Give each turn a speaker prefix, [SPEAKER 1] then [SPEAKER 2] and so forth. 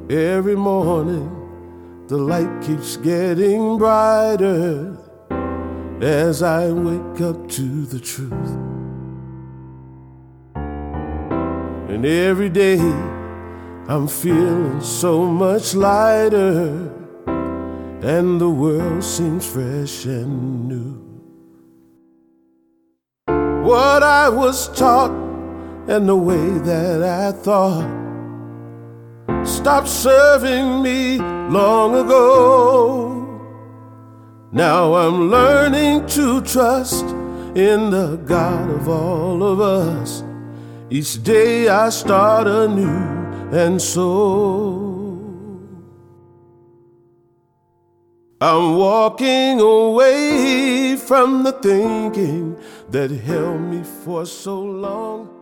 [SPEAKER 1] Every morning the light keeps getting brighter as I wake up to the truth. And every day I'm feeling so much lighter, and the world seems fresh and new. What I was taught and the way that I thought stopped serving me long ago. Now I'm learning to trust in the God of all of us. Each day I start anew, and so I'm walking away from the thinking that held me for so long.